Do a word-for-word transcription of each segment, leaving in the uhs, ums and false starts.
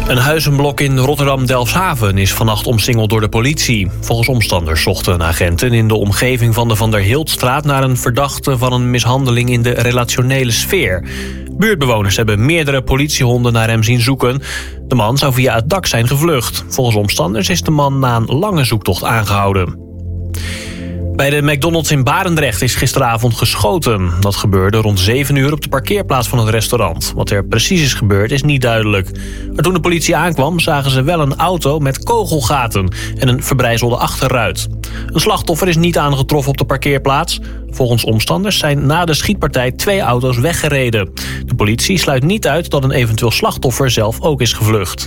Een huizenblok in Rotterdam-Delfshaven is vannacht omsingeld door de politie. Volgens omstanders zochten agenten in de omgeving van de Van der Hildstraat naar een verdachte van een mishandeling in de relationele sfeer. Buurtbewoners hebben meerdere politiehonden naar hem zien zoeken. De man zou via het dak zijn gevlucht. Volgens omstanders is de man na een lange zoektocht aangehouden. Bij de McDonald's in Barendrecht is gisteravond geschoten. Dat gebeurde rond zeven uur op de parkeerplaats van het restaurant. Wat er precies is gebeurd is niet duidelijk. Maar toen de politie aankwam zagen ze wel een auto met kogelgaten en een verbrijzelde achterruit. Een slachtoffer is niet aangetroffen op de parkeerplaats. Volgens omstanders zijn na de schietpartij twee auto's weggereden. De politie sluit niet uit dat een eventueel slachtoffer zelf ook is gevlucht.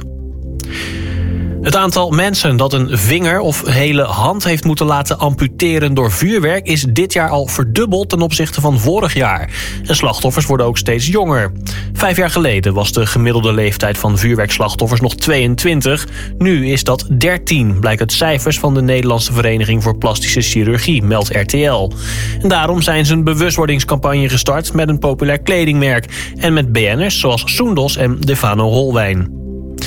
Het aantal mensen dat een vinger of hele hand heeft moeten laten amputeren door vuurwerk is dit jaar al verdubbeld ten opzichte van vorig jaar. En slachtoffers worden ook steeds jonger. Vijf jaar geleden was de gemiddelde leeftijd van vuurwerkslachtoffers nog tweeëntwintig. Nu is dat dertien, blijkt uit cijfers van de Nederlandse Vereniging voor Plastische Chirurgie, meldt R T L. En daarom zijn ze een bewustwordingscampagne gestart met een populair kledingmerk en met B N'ers zoals Soendos en Defano Holwijn.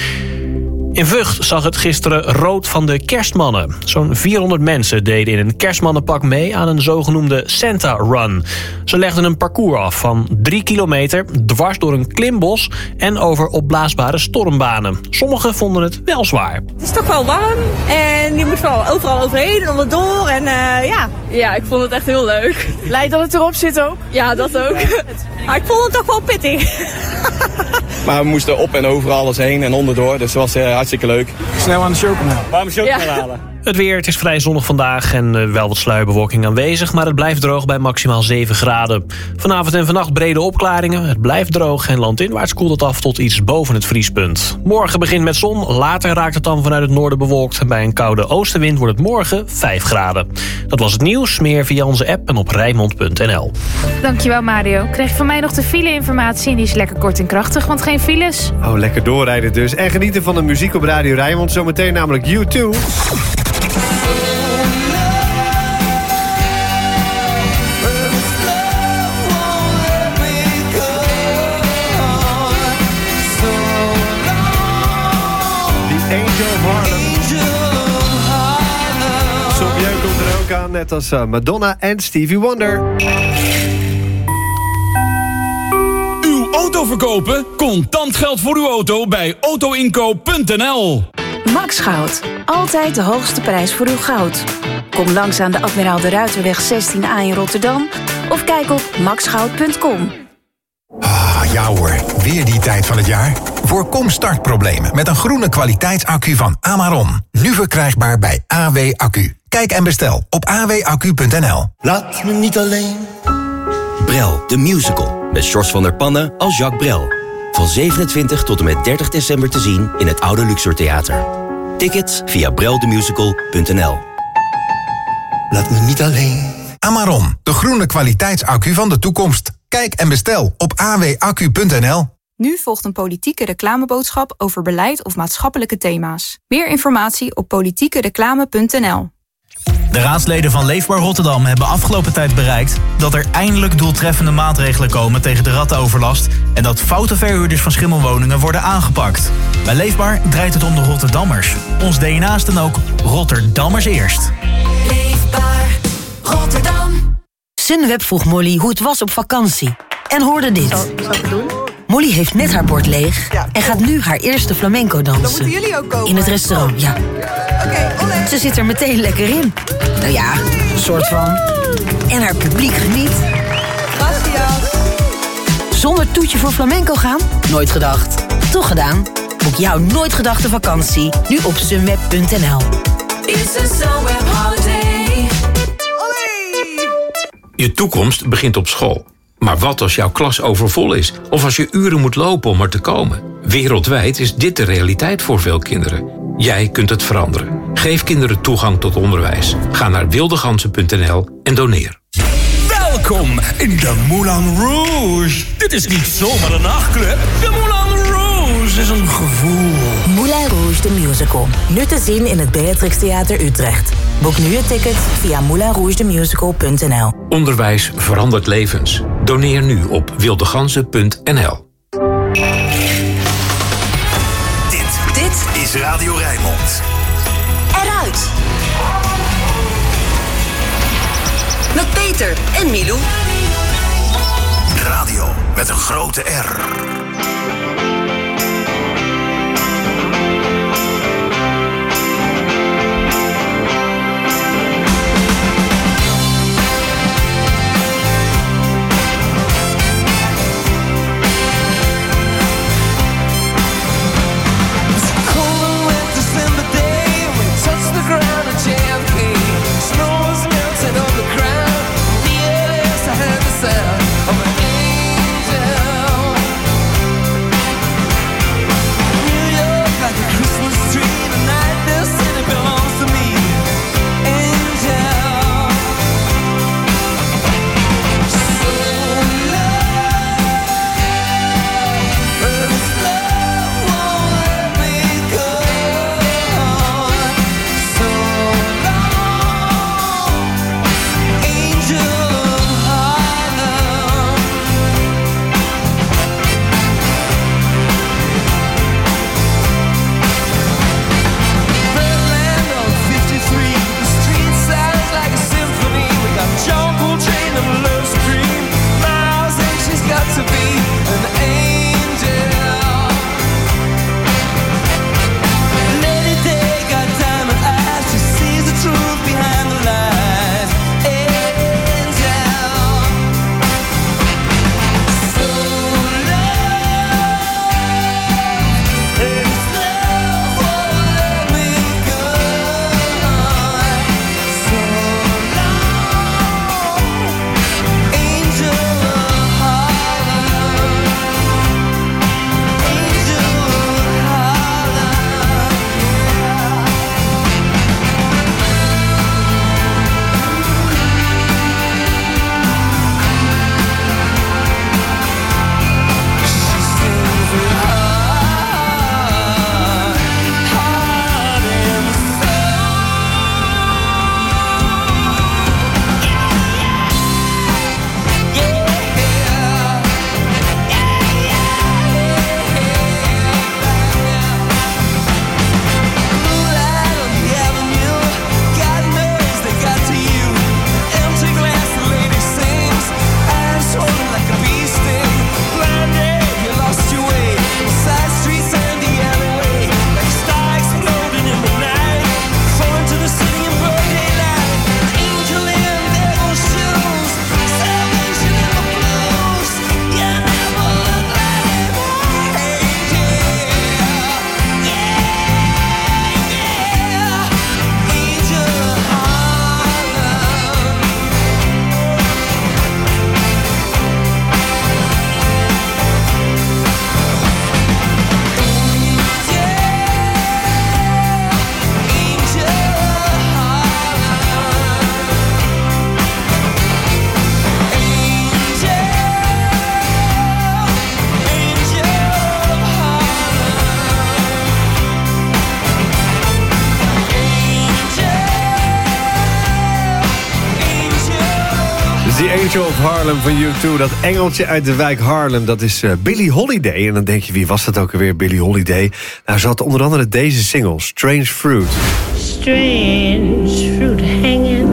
In Vught zag het gisteren rood van de kerstmannen. Zo'n vierhonderd mensen deden in een kerstmannenpak mee aan een zogenoemde Santa Run. Ze legden een parcours af van drie kilometer, dwars door een klimbos en over opblaasbare stormbanen. Sommigen vonden het wel zwaar. Het is toch wel warm en je moet wel overal overheen en onderdoor en uh, ja. Ja, ik vond het echt heel leuk. Blij dat het erop zit ook. Ja, dat ook. Maar ik vond het toch wel pittig. Maar we moesten op en over alles heen en onderdoor, dus het was uh, hartstikke leuk. Snel aan de chocomel. Waarom chocomel Ja. halen? Het weer, het is vrij zonnig vandaag en uh, wel wat sluierbewolking aanwezig, maar het blijft droog bij maximaal zeven graden. Vanavond en vannacht brede opklaringen, het blijft droog en landinwaarts koelt het af tot iets boven het vriespunt. Morgen begint met zon, later raakt het dan vanuit het noorden bewolkt en bij een koude oostenwind wordt het morgen vijf graden. Dat was het nieuws, meer via onze app en op Rijnmond punt n l. Dankjewel Mario. Kreeg je van mij nog de file-informatie en die is lekker kort en krachtig, want geen files. Oh, lekker doorrijden dus. En genieten van de muziek op Radio Rijnmond. Zometeen namelijk U twee. Net als uh, Madonna en Stevie Wonder. Uw auto verkopen? Contant geld voor uw auto bij autoinkoop punt n l. Max Goud. Altijd de hoogste prijs voor uw goud. Kom langs aan de Admiraal de Ruiterweg zestien A in Rotterdam of kijk op max goud punt com. Ah, ja hoor, weer die tijd van het jaar. Voorkom startproblemen met een groene kwaliteitsaccu van Amaron. Nu verkrijgbaar bij A W Accu. Kijk en bestel op a w accu punt n l. Laat me niet alleen. Brel, de musical. Met Sjors van der Pannen als Jacques Brel. Van zevenentwintig tot en met dertig december te zien in het Oude Luxor Theater. Tickets via brel de musical punt n l. Laat me niet alleen. Amaron, de groene kwaliteitsaccu van de toekomst. Kijk en bestel op a w accu punt n l. Nu volgt een politieke reclameboodschap over beleid of maatschappelijke thema's. Meer informatie op politieke reclame punt n l. De raadsleden van Leefbaar Rotterdam hebben afgelopen tijd bereikt dat er eindelijk doeltreffende maatregelen komen tegen de rattenoverlast en dat foute verhuurders van schimmelwoningen worden aangepakt. Bij Leefbaar draait het om de Rotterdammers. Ons D N A is dan ook Rotterdammers eerst. Leefbaar Rotterdam. Sunweb vroeg Molly hoe het was op vakantie. En hoorde dit. Zal, zal ik het doen? Molly heeft net haar bord leeg Ja. en gaat nu haar eerste flamenco dansen. Dan moeten jullie ook komen. In het restaurant, ja. Oké, okay, olé. Ze zit er meteen lekker in. Nou ja, een soort van. En haar publiek geniet. Gracias. Zonder toetje voor flamenco gaan? Nooit gedacht. Toch gedaan? Boek jouw nooit gedachte vakantie nu op sunweb punt n l. It's a Sunweb holiday. Je toekomst begint op school. Maar wat als jouw klas overvol is? Of als je uren moet lopen om er te komen? Wereldwijd is dit de realiteit voor veel kinderen. Jij kunt het veranderen. Geef kinderen toegang tot onderwijs. Ga naar wildegansen punt n l en doneer. Welkom in de Moulin Rouge. Dit is niet zomaar een nachtclub. De Moulin Rouge is een gevoel. Moulin Rouge the Musical. Nu te zien in het Beatrix Theater Utrecht. Boek nu je ticket via moulin rouge the musical punt n l. Onderwijs verandert levens. Doneer nu op wildegansen punt n l. Dit is Radio Rijnmond. Eruit. Met Peter en Milou. Radio met een grote R. Angel of Harlem van U twee. Dat engeltje uit de wijk Harlem, dat is uh, Billie Holiday. En dan denk je, wie was dat ook alweer, Billie Holiday? Nou, ze had onder andere deze single, Strange Fruit. Strange fruit hanging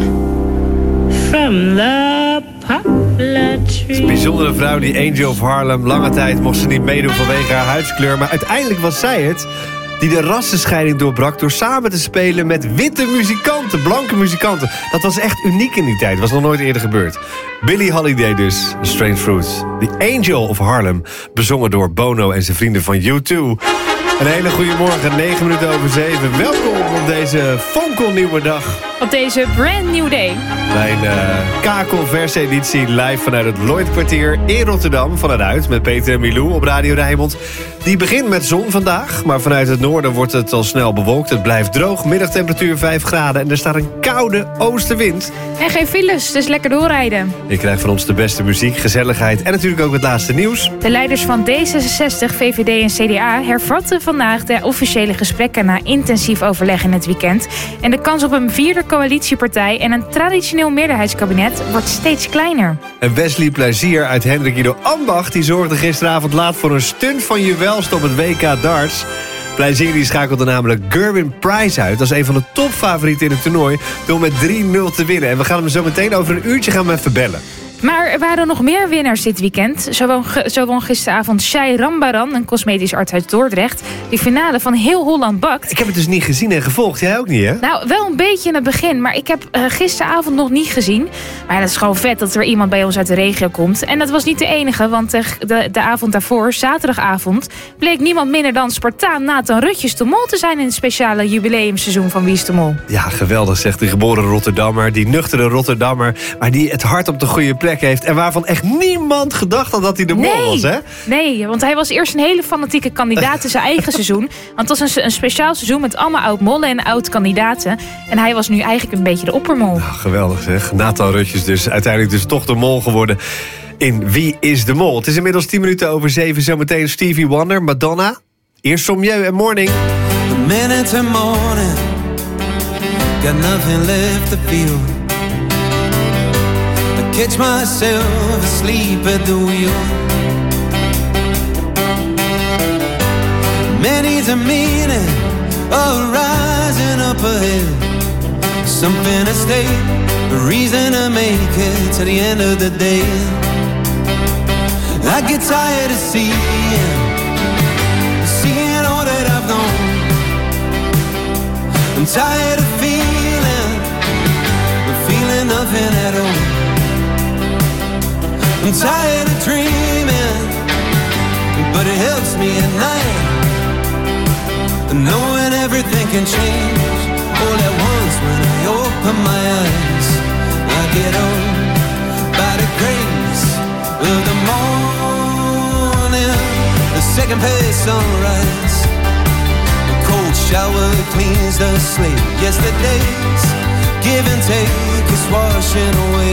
from the poplar tree. Een bijzondere vrouw, die Angel of Harlem. Lange tijd mocht ze niet meedoen vanwege haar huidskleur. Maar uiteindelijk was zij het die de rassenscheiding doorbrak door samen te spelen met witte muzikanten, blanke muzikanten. Dat was echt uniek in die tijd, was nog nooit eerder gebeurd. Billie Holiday dus, Strange Fruit. The Angel of Harlem, bezongen door Bono en zijn vrienden van U twee. Een hele goede morgen, negen minuten over zeven. Welkom op deze fonkelnieuwe dag. Op deze brand new day. Mijn uh, kakelverse-editie live vanuit het Lloydkwartier in Rotterdam. Van eruit met Peter en Milou op Radio Rijnmond. Die begint met zon vandaag, maar vanuit het noorden wordt het al snel bewolkt. Het blijft droog, middagtemperatuur vijf graden en er staat een koude oostenwind. En geen files, dus lekker doorrijden. Je krijgt van ons de beste muziek, gezelligheid en natuurlijk ook het laatste nieuws. De leiders van D zesenzestig, V V D en C D A hervatten vandaag de officiële gesprekken na intensief overleg in het weekend. En de kans op een vierde coalitiepartij en een traditioneel meerderheidskabinet wordt steeds kleiner. En Wesley Plezier uit Hendrik Ido Ambach die zorgde gisteravond laat voor een stunt van Juwelst op het W K darts. Plezier die schakelde namelijk Gerwin Price uit. Dat is een van de topfavorieten in het toernooi. Door met drie nul te winnen. En we gaan hem zo meteen over een uurtje gaan we even bellen. Maar er waren nog meer winnaars dit weekend. Zo won, zo won gisteravond Shai Rambaran, een cosmetisch arts uit Dordrecht, die finale van Heel Holland Bakt. Ik heb het dus niet gezien en gevolgd. Jij ook niet, hè? Nou, wel een beetje in het begin, maar ik heb uh, gisteravond nog niet gezien. Maar dat is gewoon vet dat er iemand bij ons uit de regio komt. En dat was niet de enige, want de, de, de avond daarvoor, zaterdagavond, bleek niemand minder dan Spartaan Nathan Rutjes de Mol te zijn in het speciale jubileumseizoen van Wie is de Mol. Ja, geweldig, zegt de geboren Rotterdammer, die nuchtere Rotterdammer, maar die het hart op de goede plek heeft en waarvan echt niemand gedacht had dat hij de mol nee, was, hè? Nee, want hij was eerst een hele fanatieke kandidaat in zijn eigen seizoen. Want het was een, een speciaal seizoen met allemaal oud-mollen en oud-kandidaten. En hij was nu eigenlijk een beetje de oppermol. Nou, geweldig zeg. Nathan Rutjes dus uiteindelijk dus toch de mol geworden in Wie is de Mol. Het is inmiddels tien minuten over zeven. Zometeen Stevie Wonder, Madonna. Eerst Sommieu en Morning. The minute to morning, got nothing left to feel. Catch myself asleep at the wheel. Many's a meaning of rising up ahead. Something to stay, a reason to make it to the end of the day. I get tired of seeing, seeing all that I've known. I'm tired of feeling, feeling nothing at all. I'm tired of dreaming, but it helps me at night, knowing everything can change all at once when I open my eyes. I get on by the grace of the morning, the second page sunrise, the cold shower cleans the slate. Yesterday's give and take is washing away.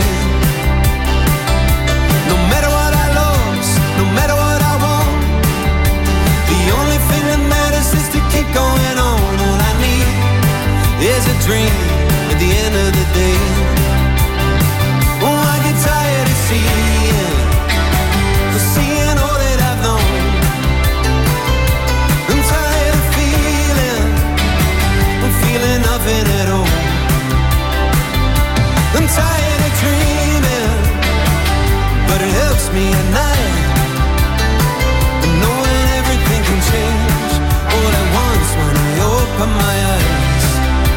No matter what I lost, no matter what I want, the only thing that matters is to keep going on. All I need is a dream at the end of the day. Oh, I get tired of seeing, seeing all that I've known. I'm tired of feeling, I'm feeling nothing at all. I'm tired of dreaming, but it helps me at night, knowing everything can change all at once when I open my eyes.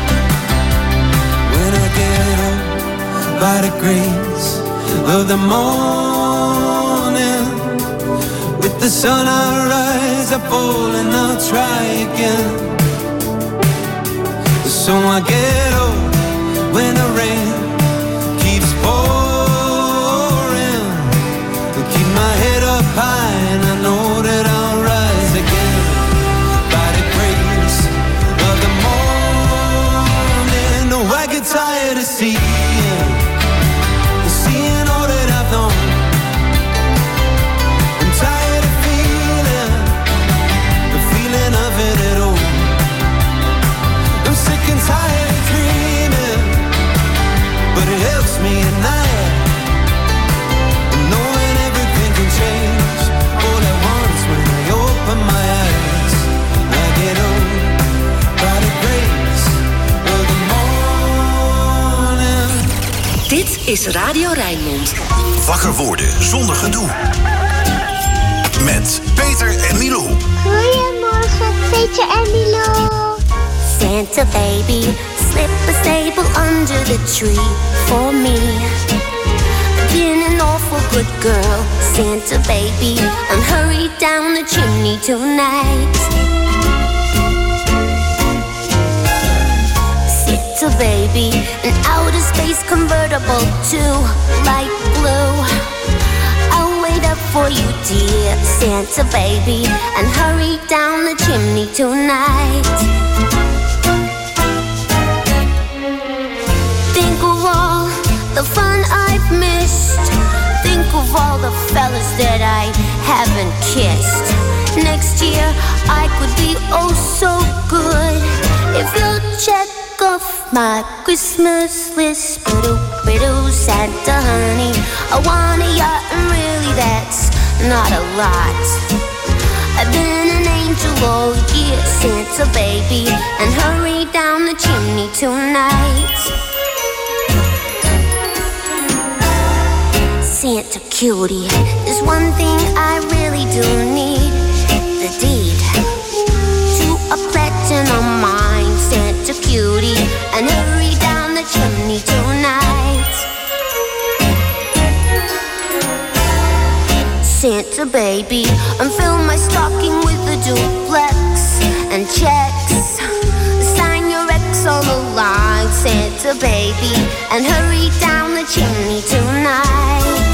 When I get up by the grace of the morning, with the sun I rise, I fall and I'll try again. So I get up when the rain keeps pouring. My head up high and I know that I'll rise again by the grace of the morning. No, I get tired of seeing, seeing all that I've known. I'm tired of feeling, the feeling of it at all. I'm sick and tired of dreaming, but it helps me at night. Change all at once when I open my eyes. I get on by the grace of the morning. Dit is Radio Rijnmond. Wakker worden zonder gedoe. Met Peter en Milou. Goedemorgen, Peter en Milou. Santa baby, slip a sable under the tree for me. Been an awful good girl, Santa baby, and hurry down the chimney tonight. Santa baby, an outer space convertible to light blue. I'll wait up for you, dear Santa baby, and hurry down the chimney tonight. Think of all the fun I've missed. Think of all the fellas that I haven't kissed. Next year I could be oh so good if you'll check off my Christmas list. Ba-doo, ba-doo, Santa honey, I want a yacht and really that's not a lot. I've been an angel all year, Santa baby, and hurry down the chimney tonight. Santa cutie, there's one thing I really do need, the deed to a platinum mine. Santa cutie, and hurry down the chimney tonight. Santa baby, and fill my stocking with a duplex and checks. Sign your ex on the line, Santa baby, and hurry down the chimney tonight.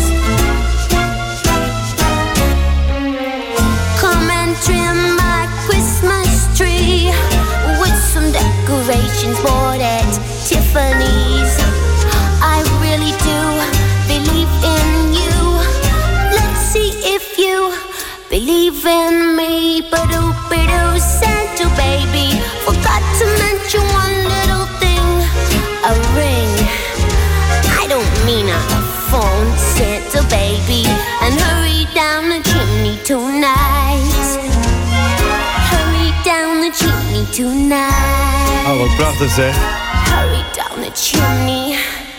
Come and trim my Christmas tree with some decorations bought at Tiffany's. I really do believe in you. Let's see if you believe in me. Ba-doo-ba-doo, Santa baby, forgot to mention one little thing, a ring. I don't mean a phone, Santa baby, and hurry down the chimney tonight. Hurry down the chimney tonight. Oh, wat prachtig zeg. Hurry down the chimney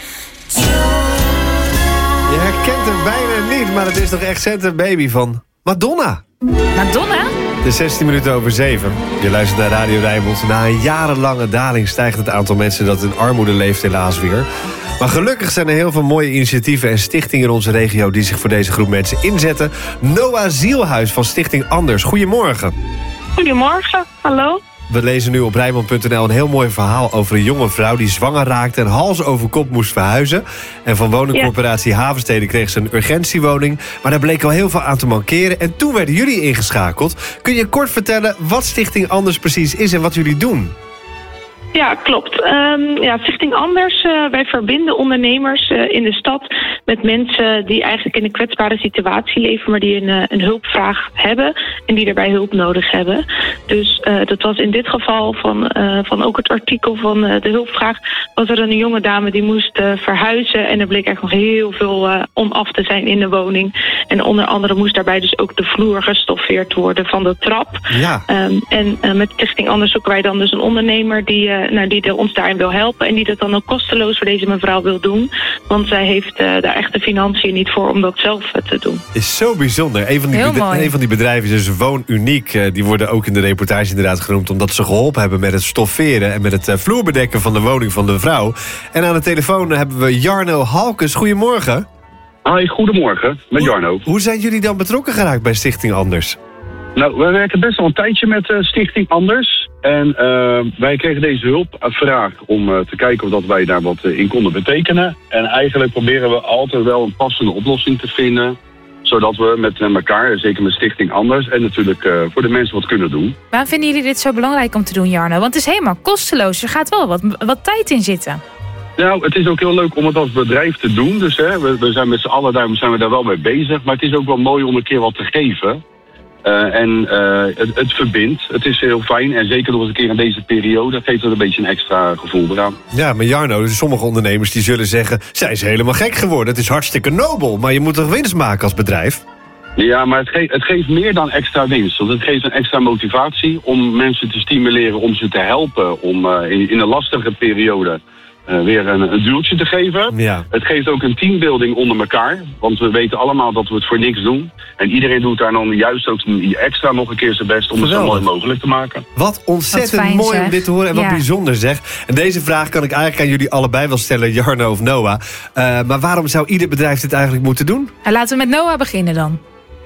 Je herkent hem bijna niet, maar het is toch echt Santa Baby van Madonna. Madonna? Het is zestien minuten over zeven. Je luistert naar Radio Rijnmond. Na een jarenlange daling stijgt het aantal mensen dat in armoede leeft helaas weer. Maar gelukkig zijn er heel veel mooie initiatieven en stichtingen in onze regio die zich voor deze groep mensen inzetten. Noah Zielhuis van Stichting Anders. Goedemorgen. Goedemorgen, hallo. We lezen nu op Rijnmond punt n l een heel mooi verhaal over een jonge vrouw die zwanger raakte en hals over kop moest verhuizen. En van woningcorporatie ja. Havensteden kreeg ze een urgentiewoning. Maar daar bleek al heel veel aan te mankeren. En toen werden jullie ingeschakeld. Kun je kort vertellen wat Stichting Anders precies is en wat jullie doen? Ja, klopt. Um, ja, Stichting Anders, uh, wij verbinden ondernemers uh, in de stad met mensen die eigenlijk in een kwetsbare situatie leven, maar die een, uh, een hulpvraag hebben en die daarbij hulp nodig hebben. Dus uh, dat was in dit geval van, uh, van ook het artikel van uh, de hulpvraag, was er een jonge dame die moest uh, verhuizen en er bleek echt nog heel veel uh, onaf te zijn in de woning. En onder andere moest daarbij dus ook de vloer gestoffeerd worden van de trap. Ja. Um, en uh, met Stichting Anders zoeken wij dan dus een ondernemer die uh, Nou, die de, ons daarin wil helpen en die dat dan ook kosteloos voor deze mevrouw wil doen. Want zij heeft uh, daar echt de financiën niet voor om dat zelf uh, te doen. Is zo bijzonder. Een van die, bedrijf, een van die bedrijven is dus Woonuniek. Uh, die worden ook in de reportage inderdaad genoemd omdat ze geholpen hebben met het stofferen en met het uh, vloerbedekken van de woning van de vrouw. En aan de telefoon hebben we Jarno Halkes. Goedemorgen. Hoi, goedemorgen. Met Jarno. Hoe, hoe zijn jullie dan betrokken geraakt bij Stichting Anders? Nou, wij werken best al een tijdje met uh, Stichting Anders. En uh, wij kregen deze hulpvraag om uh, te kijken of dat wij daar wat uh, in konden betekenen. En eigenlijk proberen we altijd wel een passende oplossing te vinden. Zodat we met uh, elkaar, zeker met Stichting Anders, en natuurlijk uh, voor de mensen wat kunnen doen. Waarom vinden jullie dit zo belangrijk om te doen, Jarno? Want het is helemaal kosteloos. Er gaat wel wat, wat tijd in zitten. Nou, het is ook heel leuk om het als bedrijf te doen. Dus hè, we, we zijn met z'n allen daar, zijn we daar wel mee bezig. Maar het is ook wel mooi om een keer wat te geven. Uh, en uh, het, het verbindt. Het is heel fijn. En zeker nog eens een keer in deze periode geeft het een beetje een extra gevoel eraan. Ja, maar Jarno, dus sommige ondernemers die zullen zeggen, zijn ze helemaal gek geworden. Het is hartstikke nobel, maar je moet toch winst maken als bedrijf? Ja, maar het, ge- het geeft meer dan extra winst. Want het geeft een extra motivatie om mensen te stimuleren, om ze te helpen. Om uh, in, in een lastige periode Uh, weer een, een duwtje te geven. Ja. Het geeft ook een teambuilding onder elkaar. Want we weten allemaal dat we het voor niks doen. En iedereen doet daar dan juist ook extra nog een keer zijn best om Geweldig. het zo mooi mogelijk te maken. Wat ontzettend wat fijn, mooi zeg. om dit te horen en wat ja. bijzonder zeg. En deze vraag kan ik eigenlijk aan jullie allebei wel stellen, Jarno of Noah. Uh, maar waarom zou ieder bedrijf dit eigenlijk moeten doen? En laten we met Noah beginnen dan.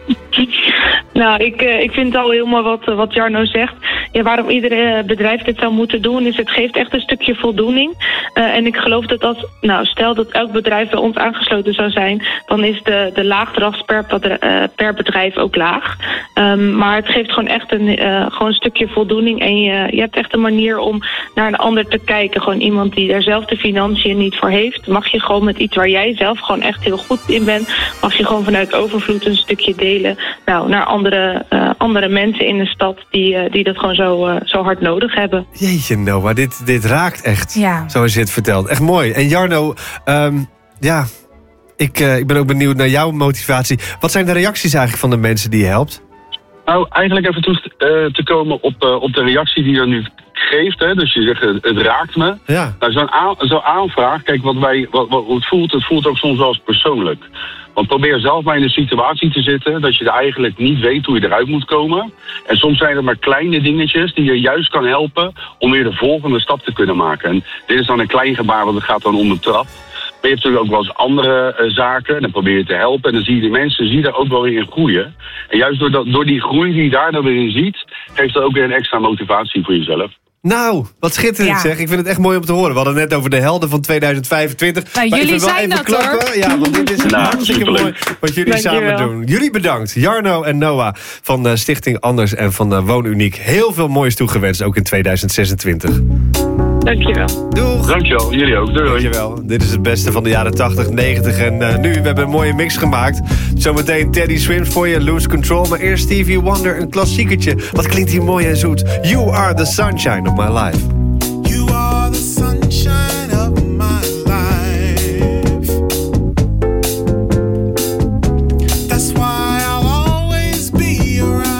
Nou, ik, uh, ik vind het al heel mooi wat, uh, wat Jarno zegt. Ja, waarom ieder uh, bedrijf dit zou moeten doen, is het geeft echt een stukje voldoening. Uh, en ik geloof dat als, nou, stel dat elk bedrijf bij ons aangesloten zou zijn, dan is de, de laagdracht per, uh, per bedrijf ook laag. Um, maar het geeft gewoon echt een, uh, gewoon een stukje voldoening. En je, je hebt echt een manier om naar een ander te kijken. Gewoon iemand die daar zelf de financiën niet voor heeft. Mag je gewoon met iets waar jij zelf gewoon echt heel goed in bent, mag je gewoon vanuit overvloed een stukje delen. Nou, naar andere, uh, andere mensen in de stad die, uh, die dat gewoon zo, uh, zo hard nodig hebben. Jeetje Noah, dit, dit raakt echt, ja. zoals je het vertelt. Echt mooi. En Jarno, um, ja, ik, uh, ik ben ook benieuwd naar jouw motivatie. Wat zijn de reacties eigenlijk van de mensen die je helpt? Nou, eigenlijk even terug uh, te komen op, uh, op de reactie die je nu geeft. Hè? Dus je zegt, uh, het raakt me. Ja. Nou, zo'n, aan, zo'n aanvraag, kijk, wat wij, wat, wat het voelt, het voelt ook soms wel eens persoonlijk. Want probeer zelf maar in een situatie te zitten dat je er eigenlijk niet weet hoe je eruit moet komen. En soms zijn er maar kleine dingetjes die je juist kan helpen om weer de volgende stap te kunnen maken. En dit is dan een klein gebaar, want het gaat dan om de trap. Maar je hebt natuurlijk ook wel eens andere uh, zaken. En dan probeer je te helpen. En dan zie je die mensen zie je daar ook wel weer in groeien. En juist door, dat, door die groei die je daar dan weer in ziet, geeft dat ook weer een extra motivatie voor jezelf. Nou, wat schitterend Ja. zeg. Ik vind het echt mooi om te horen. We hadden het net over de helden van tweeduizend vijfentwintig. Nou, Maar ik jullie wil wel zijn even dat, klappen. hoor. Ja, want dit is Nou, hartstikke superleuk. mooi wat jullie Dank je samen wel. doen. Jullie bedankt. Jarno en Noah van uh, Stichting Anders en van uh, Woonuniek. Heel veel moois toegewenst, ook in tweeduizend zesentwintig. Dankjewel. Doeg. Dankjewel, jullie ook. Doei. Dankjewel. Dit is het beste van de jaren tachtig, negentig en uh, nu. We hebben een mooie mix gemaakt. Zometeen Teddy Swims voor je, Lose Control. Maar eerst Stevie Wonder, een klassiekertje. Wat klinkt hier mooi en zoet. You are the sunshine of my life. You are the sunshine of my life. That's why I'll always be around.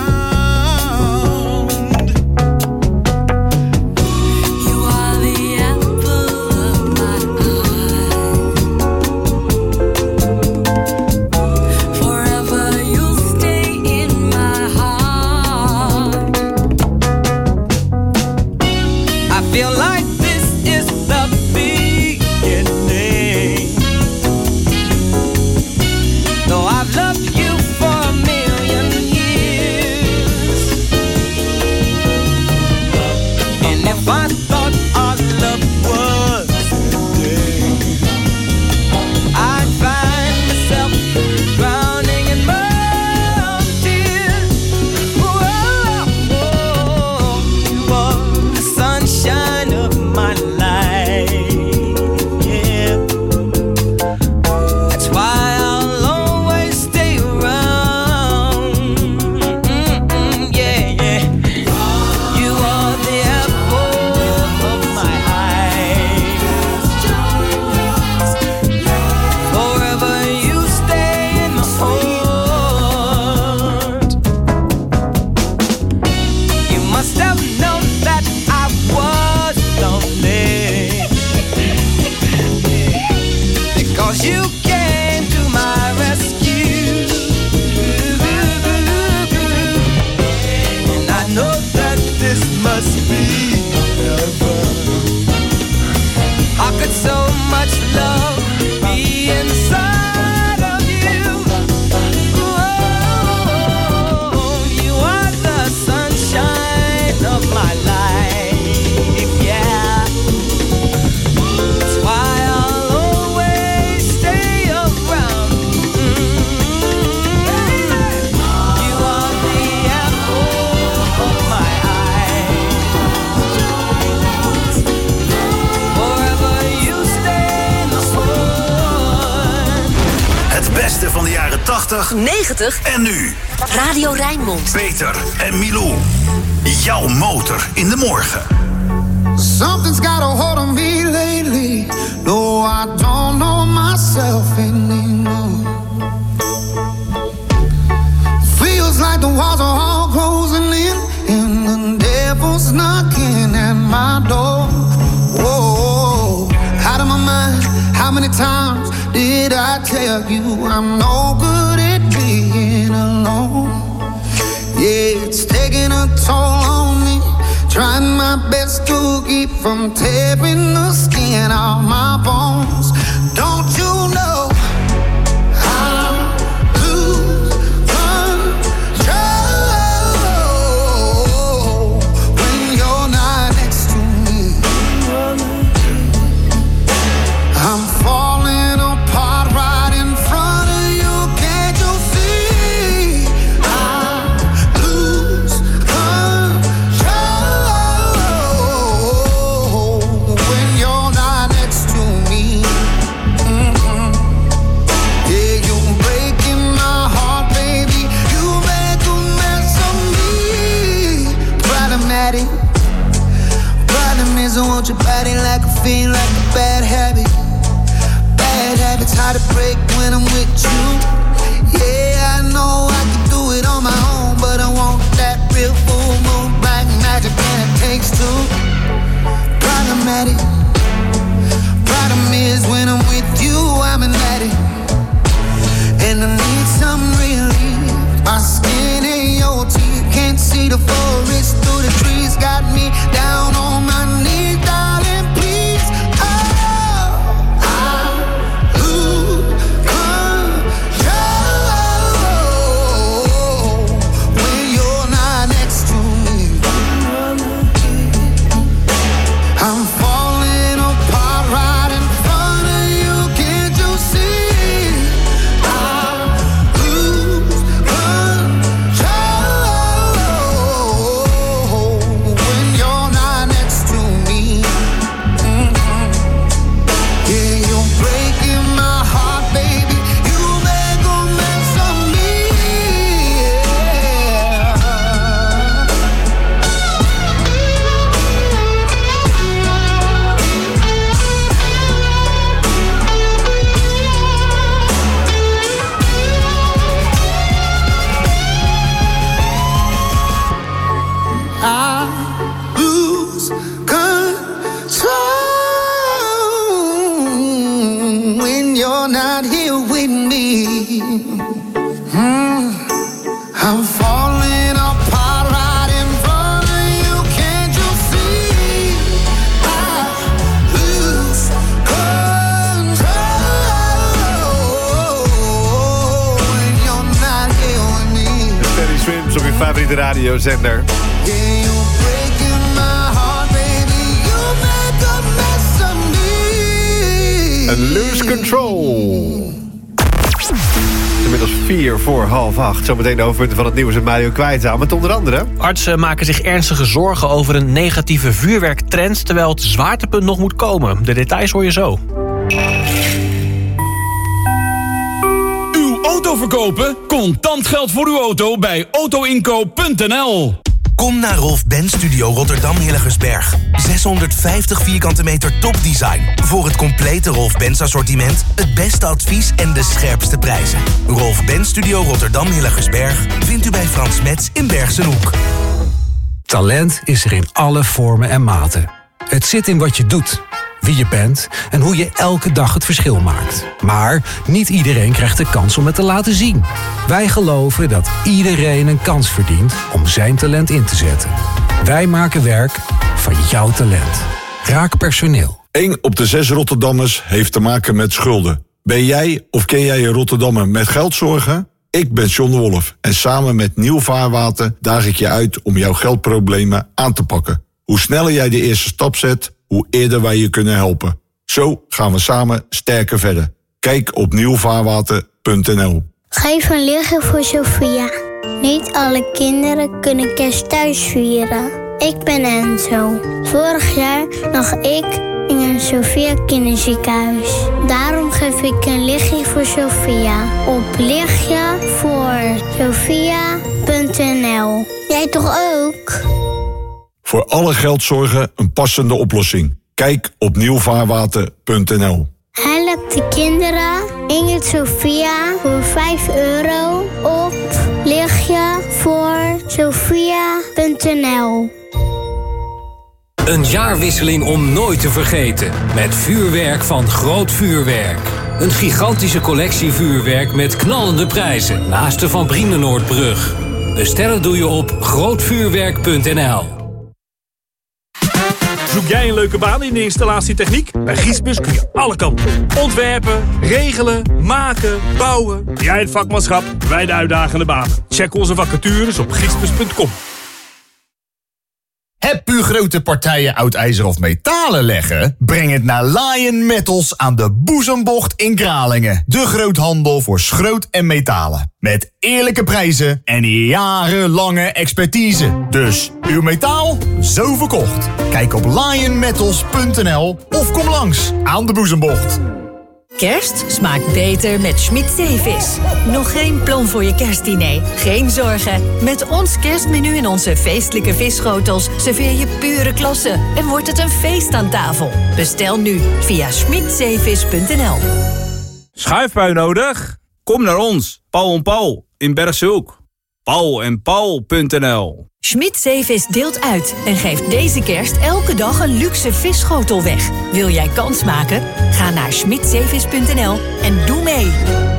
You are the apple of my eye. Forever you'll stay in my heart. I feel like this is the beginning. Though I've loved you for a million years, and if I thought our love was ending, I'd find myself drowning in my own tears. Whoa, whoa, you are the sunshine of my life. Yeah, that's why I'll always stay around. Mm-mm, yeah, yeah. You are the apple of my eye. Forever you stay in my heart. You must have known that I was lonely, because you came to my rescue. And I know that this must be heaven. How could so much love be inside of you? Oh, you are the sunshine of my life, yeah. That's why I'll always stay around. You are the apple of my eye. Forever you stay in the sun. Het beste van de jaren tachtig, negentig en nu. Radio Rijnmond. Peter en Milou. Jouw motor in de morgen. Something's got a hold on me lately. No, I don't know myself anymore. Feels like the walls are all closing in, and the devil's knocking at my door. Whoa, out of my mind. How many times did I tell you I'm no good at being alone? Yeah, it's taking a toll on me. Trying my best to keep from tearing the skin off my bones. Don't you know I lose control when you're not next to me? I'm falling apart right in front of you. Can't you see? I lose control when you're not next to me. Mm-mm. Yeah, you're breaking my heart, baby. You make a mess of me. Problematic. Problem is, I want your body like a fiend, like a bad habit. Bad habits hard to break when I'm with you. Yeah, I know I can do it on my own, but I want that real full moon, black magic, and it takes two. Problematic. Problem is when I'm with you, I'm an addict, and I need some relief. My skin ain't your teeth, can't see the forest through the trees. Got me down on my knees, darling, please. Oh, I lose control when you're not next to me. I'm falling apart right in front of you, can't you see? I lose control when you're not next to me. Mhm. Yeah, you're breaking my heart, baby. You make a mess of me. I lose control when you're not here with me. Hmm. I'm falling apart right in front of you, can't you see? I lose control when you're not here with me. Teddy Swims op je favoriete radiozender. Yeah, you're breaking my heart, baby. You make a mess of me. En Lose Control. Inmiddels vier voor half acht. Zometeen de hoofdpunten van het nieuws en Mario Kwijtaal. Met onder andere... Artsen maken zich ernstige zorgen over een negatieve vuurwerktrend, terwijl het zwaartepunt nog moet komen. De details hoor je zo. Uw auto verkopen? Contant geld voor uw auto bij autoinkoop punt n l. Kom naar Rolf Benz Studio Rotterdam Hillegersberg. zeshonderdvijftig vierkante meter topdesign. Voor het complete Rolf Benz assortiment, het beste advies en de scherpste prijzen. Rolf Benz Studio Rotterdam Hillegersberg vindt u bij Frans Metz in Bergsenhoek. Talent is er in alle vormen en maten. Het zit in wat je doet, wie je bent en hoe je elke dag het verschil maakt. Maar niet iedereen krijgt de kans om het te laten zien. Wij geloven dat iedereen een kans verdient om zijn talent in te zetten. Wij maken werk van jouw talent. Raak personeel. één op de zes Rotterdammers heeft te maken met schulden. Ben jij of ken jij een Rotterdammer met geldzorgen? Ik ben John de Wolf en samen met Nieuw Vaarwater daag ik je uit om jouw geldproblemen aan te pakken. Hoe sneller jij de eerste stap zet, hoe eerder wij je kunnen helpen. Zo gaan we samen sterker verder. Kijk op nieuw vaarwater punt n l. Geef een lichtje voor Sophia. Niet alle kinderen kunnen kerst thuis vieren. Ik ben Enzo. Vorig jaar lag ik in een Sophia kinderziekenhuis. Daarom geef ik een lichtje voor Sophia. Op lichtje voor Sophia punt n l. Jij toch ook? Voor alle geldzorgen een passende oplossing. Kijk op nieuw vaarwater punt n l. Help de kinderen Ingrid Sophia voor vijf euro op lichtje voor Sophia punt n l. Een jaarwisseling om nooit te vergeten. Met vuurwerk van Groot Vuurwerk. Een gigantische collectie vuurwerk met knallende prijzen. Naast de Van Brienenoordbrug. Bestellen doe je op groot vuurwerk punt n l. Zoek jij een leuke baan in de installatietechniek? Bij Giesbus kun je alle kanten op. Ontwerpen, regelen, maken, bouwen. Jij het vakmanschap, wij de uitdagende banen. Check onze vacatures op giesbus punt com. Heb u grote partijen oud ijzer of metalen leggen? Breng het naar Lion Metals aan de Boezembocht in Kralingen. De groothandel voor schroot en metalen. Met eerlijke prijzen en jarenlange expertise. Dus uw metaal, zo verkocht. Kijk op lion metals punt n l of kom langs aan de Boezembocht. Kerst smaakt beter met Schmidt Zeevis. Nog geen plan voor je kerstdiner? Geen zorgen. Met ons kerstmenu en onze feestelijke visschotels serveer je pure klasse en wordt het een feest aan tafel. Bestel nu via schmidt zeevis punt n l. Schuifpui nodig? Kom naar ons, Paul en Paul in Bergshoek. paul en paul punt n l. Schmidt Zeevis deelt uit en geeft deze kerst elke dag een luxe visschotel weg. Wil jij kans maken? Ga naar schmidt zeevis punt n l en doe mee.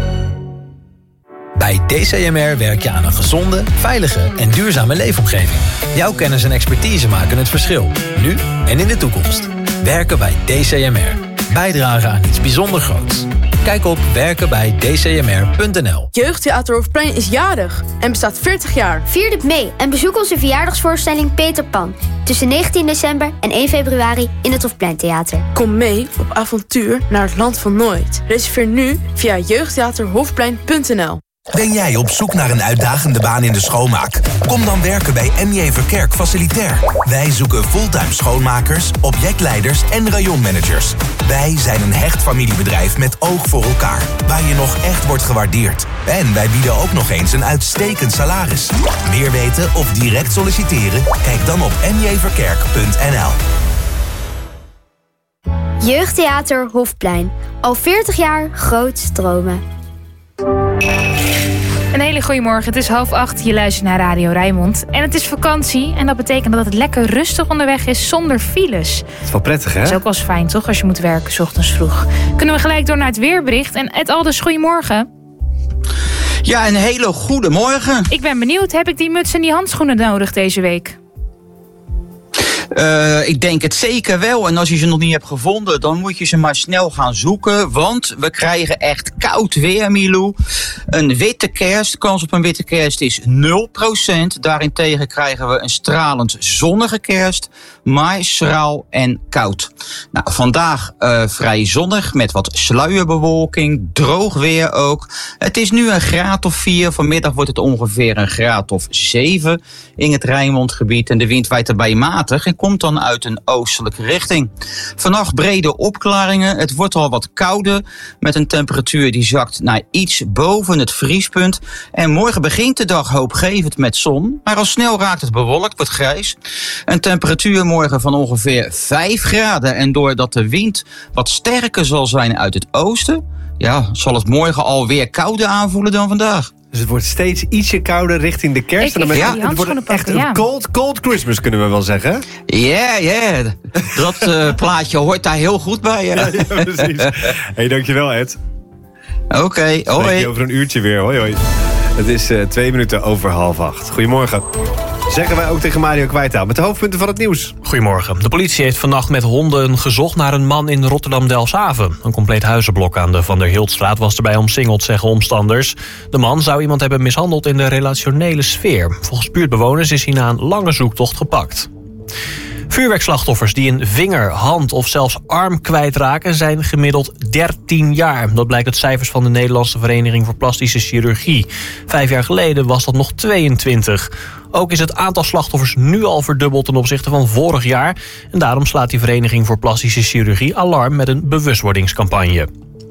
Bij D C M R werk je aan een gezonde, veilige en duurzame leefomgeving. Jouw kennis en expertise maken het verschil, nu en in de toekomst. Werken bij D C M R. Bijdragen aan iets bijzonder groots. Kijk op werken bij d c m r punt n l. Jeugdtheater Hofplein is jarig en bestaat veertig jaar. Vier dit mee en bezoek onze verjaardagsvoorstelling Peter Pan. Tussen negentien december en één februari in het Hofpleintheater. Kom mee op avontuur naar het land van nooit. Reserveer nu via jeugdtheater hofplein punt n l. Ben jij op zoek naar een uitdagende baan in de schoonmaak? Kom dan werken bij M J Verkerk Facilitair. Wij zoeken fulltime schoonmakers, objectleiders en rayonmanagers. Wij zijn een hecht familiebedrijf met oog voor elkaar, waar je nog echt wordt gewaardeerd. En wij bieden ook nog eens een uitstekend salaris. Meer weten of direct solliciteren? Kijk dan op m j verkerk punt n l. Jeugdtheater Hofplein. Al veertig jaar groot dromen. Een hele goede morgen. Het is half acht. Je luistert naar Radio Rijnmond. En het is vakantie. En dat betekent dat het lekker rustig onderweg is zonder files. Dat is wel prettig, hè? Dat is ook wel eens fijn, toch? Als je moet werken 's ochtends vroeg. Kunnen we gelijk door naar het weerbericht. En Ed Alders, goedemorgen. Ja, een hele goede morgen. Ik ben benieuwd. Heb ik die muts en die handschoenen nodig deze week? Uh, ik denk het zeker wel. En als je ze nog niet hebt gevonden, dan moet je ze maar snel gaan zoeken. Want we krijgen echt koud weer, Milou. Een witte kerst. De kans op een witte kerst is nul procent. Daarentegen krijgen we een stralend zonnige kerst. Maar schraal en koud. Nou, vandaag uh, vrij zonnig met wat sluierbewolking. Droog weer ook. Het is nu een graad of vier. Vanmiddag wordt het ongeveer een graad of zeven in het Rijnmondgebied. En de wind waait erbij matig en komt dan uit een oostelijke richting. Vannacht brede opklaringen. Het wordt al wat kouder met een temperatuur die zakt naar iets boven het vriespunt. En morgen begint de dag hoopgevend met zon. Maar al snel raakt het bewolkt, wordt grijs. Een temperatuur morgen van ongeveer vijf graden. En doordat de wind wat sterker zal zijn uit het oosten, ja, zal het morgen alweer kouder aanvoelen dan vandaag. Dus het wordt steeds ietsje kouder richting de kerst. Ik, en dan ik met, ja, het wordt echt ja. een cold, cold Christmas, kunnen we wel zeggen. Ja, yeah, ja. Yeah. Dat uh, plaatje hoort daar heel goed bij. Ja, ja, ja precies. Hey, dankjewel, Ed. Oké, okay, hoi. Over een uurtje weer. Hoi, hoi. Het is uh, twee minuten over half acht. Goedemorgen. Zeggen wij ook tegen Mario Kwijtaal met de hoofdpunten van het nieuws. Goedemorgen. De politie heeft vannacht met honden gezocht naar een man in Rotterdam-Delfshaven. Een compleet huizenblok aan de Van der Hildstraat was erbij omsingeld, zeggen omstanders. De man zou iemand hebben mishandeld in de relationele sfeer. Volgens buurtbewoners is hij na een lange zoektocht gepakt. Vuurwerkslachtoffers die een vinger, hand of zelfs arm kwijtraken zijn gemiddeld dertien jaar. Dat blijkt uit cijfers van de Nederlandse Vereniging voor Plastische Chirurgie. Vijf jaar geleden was dat nog tweeëntwintig. Ook is het aantal slachtoffers nu al verdubbeld ten opzichte van vorig jaar. En daarom slaat die Vereniging voor Plastische Chirurgie alarm met een bewustwordingscampagne.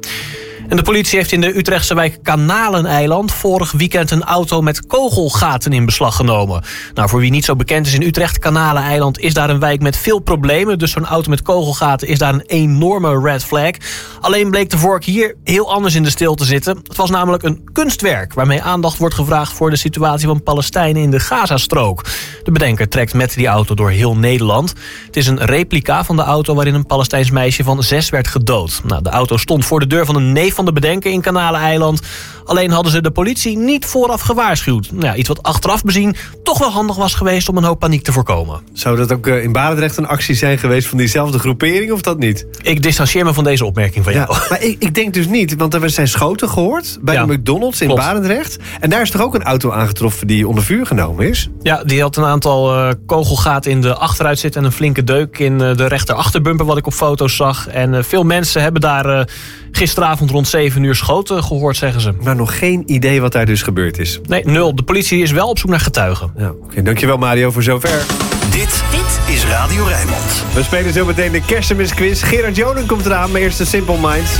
En de politie heeft in de Utrechtse wijk Kanaleneiland vorig weekend een auto met kogelgaten in beslag genomen. Nou, voor wie niet zo bekend is in Utrecht, Kanaleneiland is daar een wijk met veel problemen. Dus zo'n auto met kogelgaten is daar een enorme red flag. Alleen bleek de vork hier heel anders in de steel te zitten. Het was namelijk een kunstwerk waarmee aandacht wordt gevraagd voor de situatie van Palestijnen in de Gazastrook. De bedenker trekt met die auto door heel Nederland. Het is een replica van de auto waarin een Palestijns meisje van zes werd gedood. Nou, de auto stond voor de deur van een neef van de bedenker in Kanaleneiland. Alleen hadden ze de politie niet vooraf gewaarschuwd. Nou, iets wat achteraf bezien toch wel handig was geweest om een hoop paniek te voorkomen. Zou dat ook in Barendrecht een actie zijn geweest van diezelfde groepering of dat niet? Ik distancieer me van deze opmerking van jou. Ja, maar ik, ik denk dus niet, want er zijn schoten gehoord bij ja, de McDonald's in klopt. Barendrecht. En daar is toch ook een auto aangetroffen die onder vuur genomen is? Ja, die had een aantal uh, kogelgaten in de achteruitzit en een flinke deuk in uh, de rechterachterbumper wat ik op foto's zag. En uh, veel mensen hebben daar uh, gisteravond rond zeven uur schoten gehoord, zeggen ze. Maar nog geen idee wat daar dus gebeurd is? Nee, nul. De politie is wel op zoek naar getuigen. Ja, Oké, okay, dankjewel Mario voor zover. Dit, dit is Radio Rijnmond. We spelen zo meteen de kerstmisquiz. Gerard Jonen komt eraan, maar eerst de Simple Minds.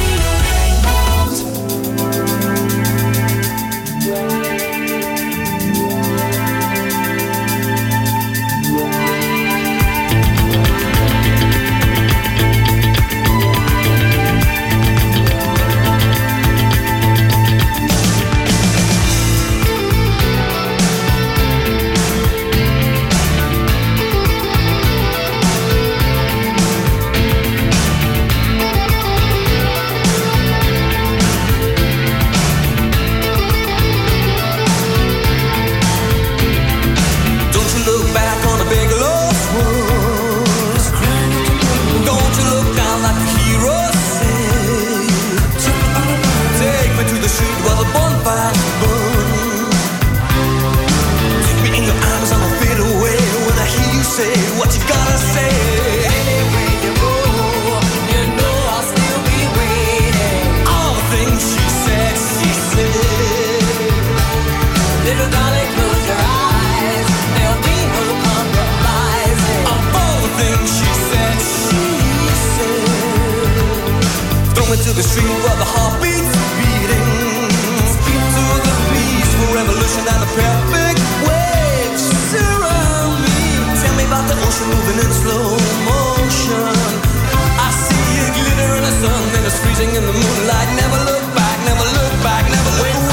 gotta say, anywhere you go, you know I'll still be waiting. All the things she said, she said. Little darling, close your eyes, there'll be no compromising. Of all the things she said, she said. Throw me to the street where the heartbeats beating. Speak to the beast for revolution and a perfect waves surround me. Tell me about the ocean moving in slow motion. I see it glitter in the sun and it's freezing in the moonlight. Never look back, never look back, never look away.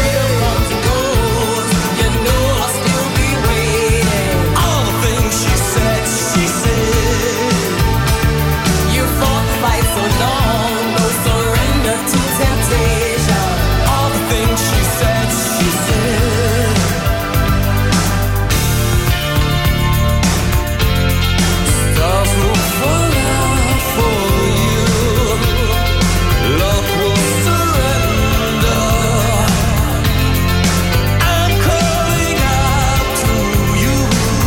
You know I'll still be waiting. All the things she said, she said. You fought the fight so long, no surrender to temptation. All the things she said, she said. Stars will fall out for you. Love will surrender. I'm calling out to you.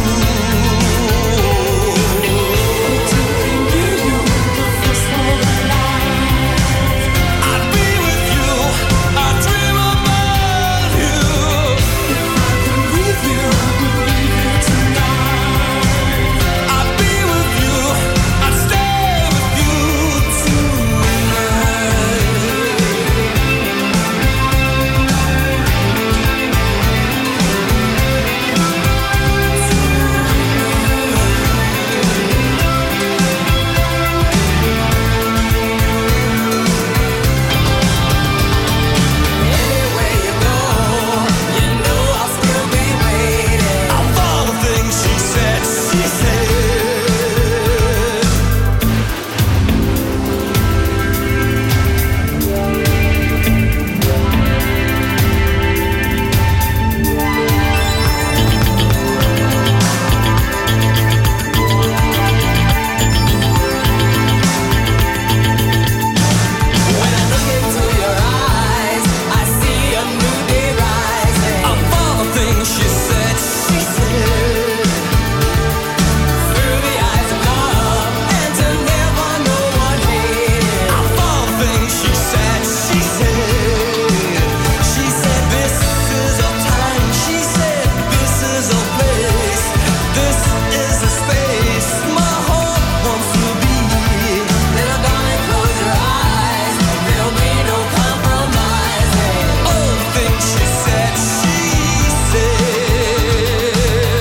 I'd be with you. I dream about you. If I could leave you, leave you tonight. I'd be with you. I'd stay with you anywhere you go, you know I'll still be waiting. Of all the things she said, she said. When I look into your eyes, I see a new day rising. Of all the things she said, she said. Through the eyes of love, and to never know what hate is. Of all the things she said, she said. She said this is our time. She said this is our place. This is the space my heart wants to be. Little darling, close your eyes. There'll be no compromising. All the things she said, she said.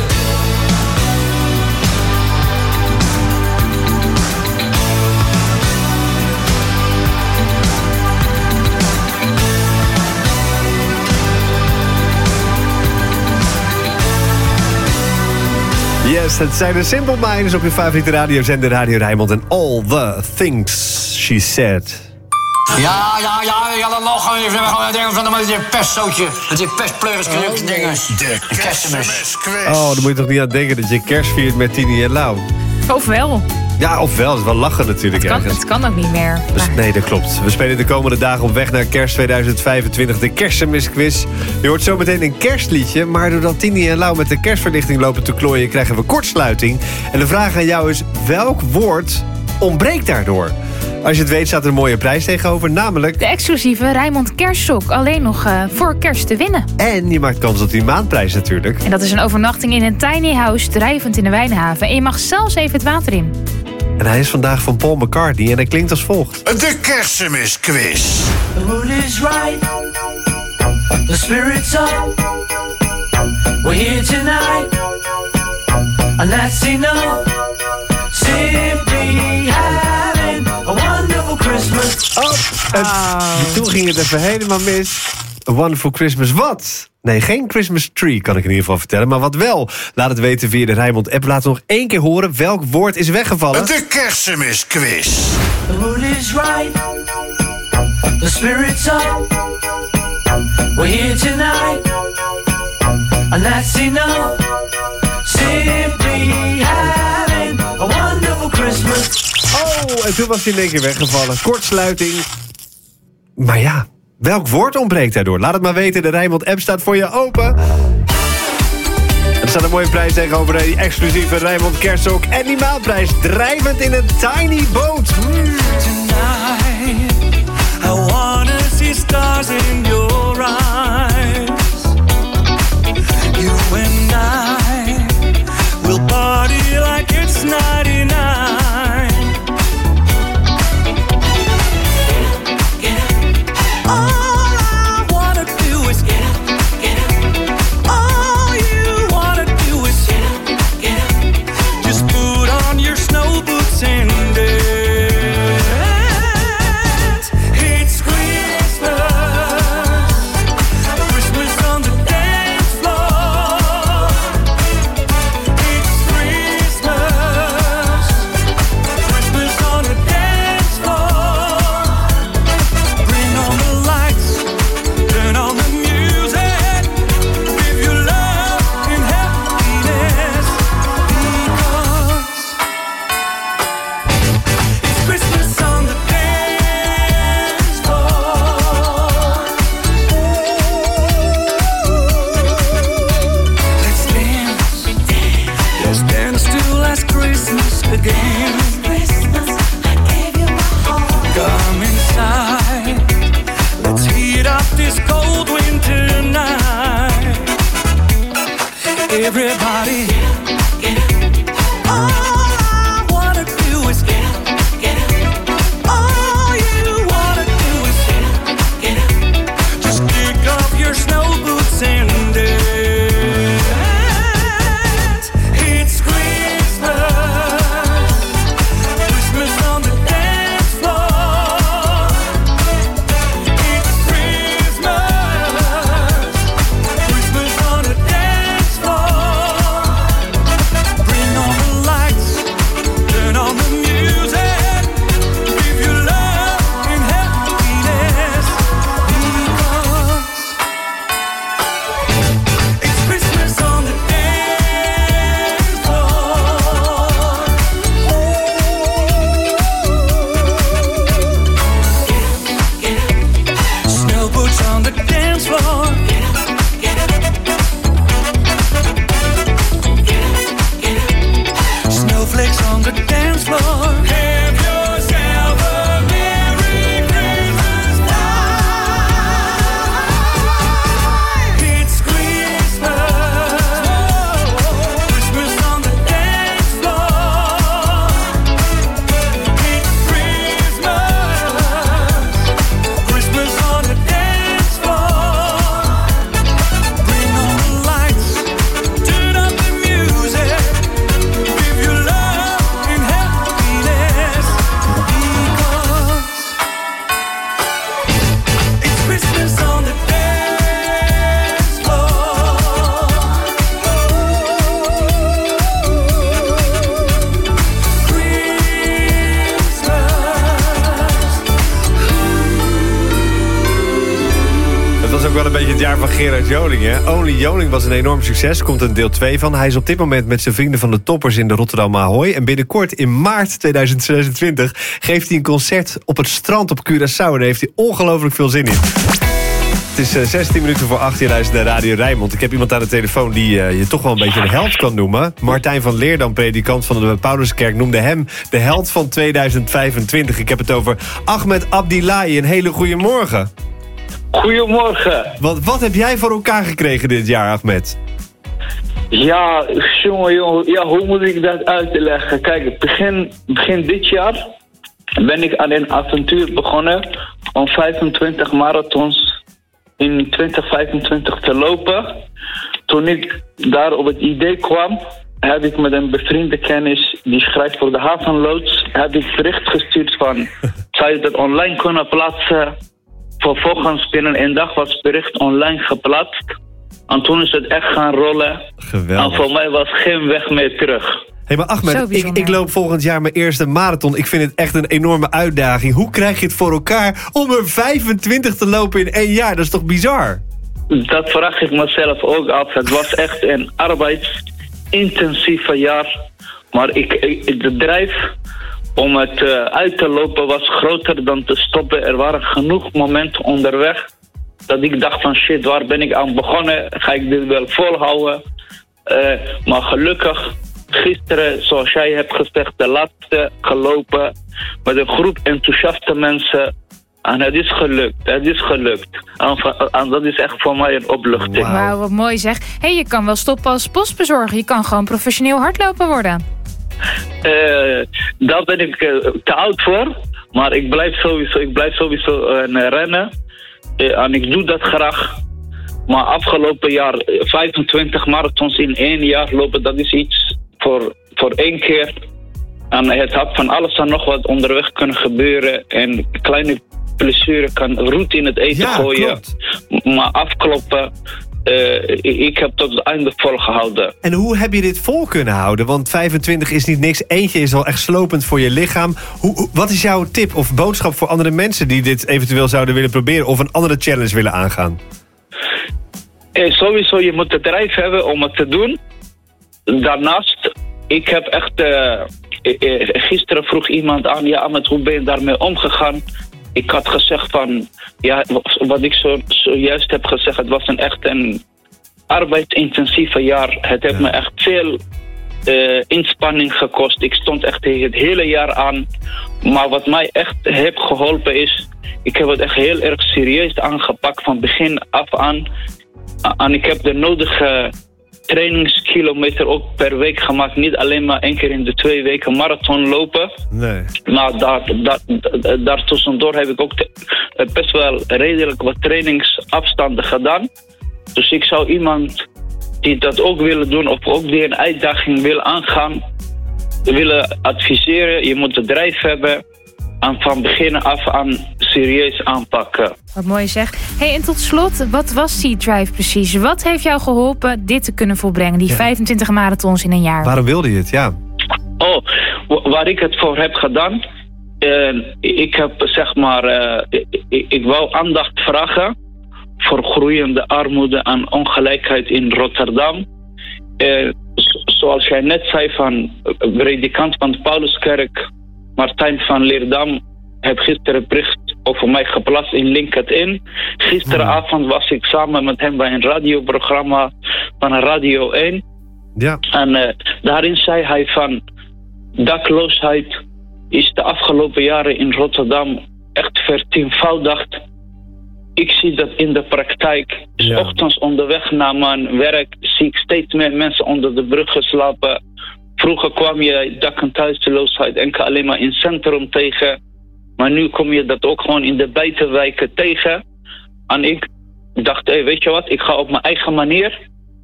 Yes, het zijn de Simple Minds op je favoriete radiozender Radio Rijnmond. En all the things she said. Ja, ja, ja, ja, dan nog even gewoon dingen van met die pestzootje. Met die pestpleuriskruk dinges. De kerstmis. Oh, dan moet je toch niet aan denken dat je kerst viert met Tini en Lau. Of wel. Ja, ofwel. Dat is wel lachen natuurlijk. Het kan, ergens. het kan ook niet meer. Dus, nee, dat klopt. We spelen de komende dagen op weg naar kerst tweeduizend vijfentwintig. De Kerstmisquiz. Je hoort zo meteen een kerstliedje. Maar doordat Tini en Lau met de kerstverlichting lopen te klooien, krijgen we kortsluiting. En de vraag aan jou is, welk woord ontbreekt daardoor? Als je het weet, staat er een mooie prijs tegenover. Namelijk de exclusieve Rijnmond kerstsok. Alleen nog uh, voor kerst te winnen. En je maakt kans op die maandprijs natuurlijk. En dat is een overnachting in een tiny house, drijvend in de Wijnhaven. En je mag zelfs even het water in. En hij is vandaag van Paul McCartney en hij klinkt als volgt. De Kerstmisquiz. The mood is right. The spirit's up. We're here tonight. And that's enough. Simply having a wonderful Christmas. Oh, het, toen ging het even helemaal mis. A Wonderful Christmas wat? Nee, geen Christmas tree kan ik in ieder geval vertellen. Maar wat wel? Laat het weten via de Rijnmond app. Laat nog één keer horen welk woord is weggevallen. De Kerstmisquiz. The mood is right. The spirit's up. We're here tonight. And that's enough. Simply having a wonderful Christmas. Oh, en toen was hij in één keer weggevallen. Kortsluiting. Maar ja, welk woord ontbreekt daardoor? Laat het maar weten. De Rijnmond app staat voor je open. Er staat staat een mooie prijs tegenover die exclusieve Rijnmond kerstsok en die maandprijs. Drijvend in een tiny boat. Mm. I wanna see stars in your eyes. You and I will party like it's ninety-nine. Get up, get up. All I wanna do is get up, get up. All you wanna do is get up, get up. Just put on your snow boots and dance. Everybody, get up, get up. All I wanna do is get up, get up. All you wanna do is get up, get up. Just kick off your snow boots and dance. It's Christmas, Christmas on the dance floor. It's Christmas, Christmas on the dance floor. Van Gerard Joling, hè? Only Joling was een enorm succes. Komt een deel twee van. Hij is op dit moment met zijn vrienden van de Toppers in de Rotterdam Ahoy. En binnenkort in maart tweeduizend zesentwintig geeft hij een concert op het strand op Curaçao. En daar heeft hij ongelooflijk veel zin in. Het is uh, zestien minuten voor acht, je luistert naar Radio Rijnmond. Ik heb iemand aan de telefoon die uh, je toch wel een beetje een held kan noemen. Martijn van Leerdam, predikant van de Pauluskerk, noemde hem de held van tweeduizend vijfentwintig. Ik heb het over Ahmed Abdillahi. Een hele goede morgen. Goedemorgen. Wat, wat heb jij voor elkaar gekregen dit jaar, Ahmed? Ja, jongen, jongen. Ja, hoe moet ik dat uitleggen? Kijk, begin, begin dit jaar ben ik aan een avontuur begonnen om vijfentwintig marathons in twintig vijfentwintig te lopen. Toen ik daar op het idee kwam, heb ik met een bevriende kennis die schrijft voor de havenloods, heb ik bericht gestuurd van, zou je dat online kunnen plaatsen? Vervolgens binnen een dag was het bericht online geplaatst. En toen is het echt gaan rollen. Geweldig. En voor mij was geen weg meer terug. Hé, hey, maar Ahmed, ik, ik loop volgend jaar mijn eerste marathon. Ik vind het echt een enorme uitdaging. Hoe krijg je het voor elkaar om er vijfentwintig te lopen in één jaar? Dat is toch bizar? Dat vraag ik mezelf ook af. Het was echt een arbeidsintensieve jaar. Maar ik, ik, de drijf om het uh, uit te lopen was groter dan te stoppen. Er waren genoeg momenten onderweg dat ik dacht van shit, waar ben ik aan begonnen? Ga ik dit wel volhouden? Uh, maar gelukkig, gisteren, zoals jij hebt gezegd, de laatste gelopen met een groep enthousiaste mensen. En het is gelukt, het is gelukt. En, en dat is echt voor mij een opluchting. Wauw, wow, wat mooi zeg. Hé, hey, je kan wel stoppen als postbezorger. Je kan gewoon professioneel hardloper worden. Uh, daar ben ik uh, te oud voor. Maar ik blijf sowieso, ik blijf sowieso uh, rennen. Uh, en ik doe dat graag. Maar afgelopen jaar vijfentwintig marathons in één jaar lopen, dat is iets voor, voor één keer. En het had van alles en nog wat onderweg kunnen gebeuren. En kleine blessure kan roet in het eten ja, gooien. Klopt. Maar afkloppen, uh, ik heb tot het einde volgehouden. En hoe heb je dit vol kunnen houden? Want vijfentwintig is niet niks. Eentje is al echt slopend voor je lichaam. Hoe, wat is jouw tip of boodschap voor andere mensen die dit eventueel zouden willen proberen of een andere challenge willen aangaan? Eh, sowieso, je moet de drijf hebben om het te doen. Daarnaast, ik heb echt... Uh, eh, gisteren vroeg iemand aan, ja, Ahmed, hoe ben je daarmee omgegaan? Ik had gezegd van, ja, wat ik zo, zojuist heb gezegd, het was een echt een arbeidsintensieve jaar. Het heeft ja. me echt veel uh, inspanning gekost. Ik stond echt het hele jaar aan. Maar wat mij echt heeft geholpen is, ik heb het echt heel erg serieus aangepakt van begin af aan. En ik heb de nodige trainingskilometer ook per week gemaakt. Niet alleen maar één keer in de twee weken marathon lopen. Nee. Maar daar, daar, daar tussendoor heb ik ook te, best wel redelijk wat trainingsafstanden gedaan. Dus ik zou iemand die dat ook willen doen of ook die een uitdaging wil aangaan, willen adviseren. Je moet de drijf hebben en van begin af aan serieus aanpakken. Wat mooi zeg. Hey, en tot slot, wat was die drive precies? Wat heeft jou geholpen dit te kunnen volbrengen? Die ja. vijfentwintig marathons in een jaar. Waarom wilde je het? Ja. Oh, waar ik het voor heb gedaan. Uh, ik heb zeg maar, uh, ik, ik wou aandacht vragen voor groeiende armoede en ongelijkheid in Rotterdam. Uh, zoals jij net zei van predikant van de Pauluskerk, Martijn van Leerdam, heb gisteren een bericht over mij geplaatst in LinkedIn. Gisteravond was ik samen met hem bij een radioprogramma van Radio één. Ja. En uh, daarin zei hij van dakloosheid is de afgelopen jaren in Rotterdam echt vertienvoudigd. Ik zie dat in de praktijk. Ja. 's Ochtends onderweg naar mijn werk zie ik steeds meer mensen onder de brug geslapen. Vroeger kwam je dak- en thuisloosheid enkel alleen maar in het centrum tegen. Maar nu kom je dat ook gewoon in de buitenwijken tegen. En ik dacht, hey, weet je wat, ik ga op mijn eigen manier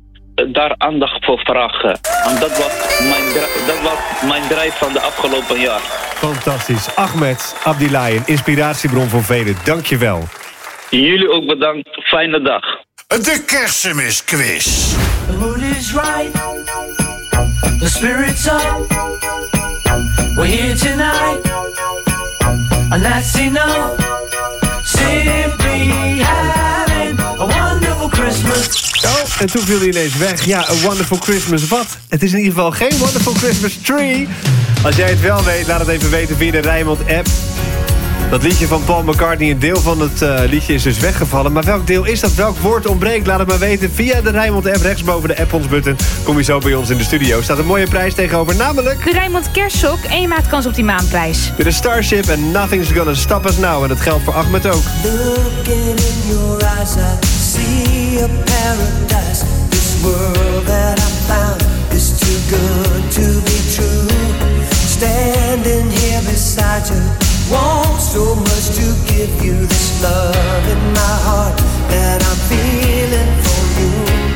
daar aandacht voor vragen. En dat was mijn, dat was mijn drijf van de afgelopen jaar. Fantastisch. Ahmed Abdilaye, een inspiratiebron voor velen. Dank je wel. Jullie ook bedankt. Fijne dag. De Kerstmisquiz. The mood is right. The spirit's up. We're here tonight. And that's enough. Simply having a wonderful Christmas. Oh, en toen viel hij ineens weg. Ja, a wonderful Christmas. Wat? Het is in ieder geval geen wonderful Christmas tree. Als jij het wel weet, laat het even weten via de Rijnmond-app. Dat liedje van Paul McCartney, een deel van het uh, liedje is dus weggevallen. Maar welk deel is dat? Welk woord ontbreekt? Laat het maar weten via de Rijnmond-app. Rechtsboven de app-ons-button kom je zo bij ons in de studio. Staat een mooie prijs tegenover, namelijk... de Rijnmond Kerstsok. En je maakt kans op die maandprijs. De Starship en Nothing's Gonna Stop Us Now. En dat geldt voor Ahmed ook. Looking in your eyes, I see a paradise. This world that I found is too good to be true. Standing here beside you, want so much to give you this love in my heart that I'm feeling for you.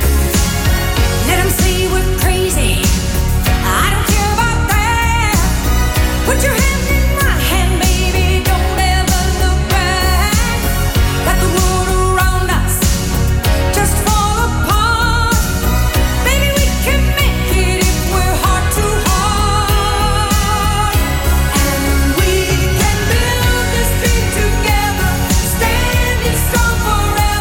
Let them say we're crazy. I don't care about that. Put your hand in my hand, baby. Don't ever look back. Let the world around us just fall apart. Baby, we can make it if we're heart to heart. And we can build this dream together, standing strong forever.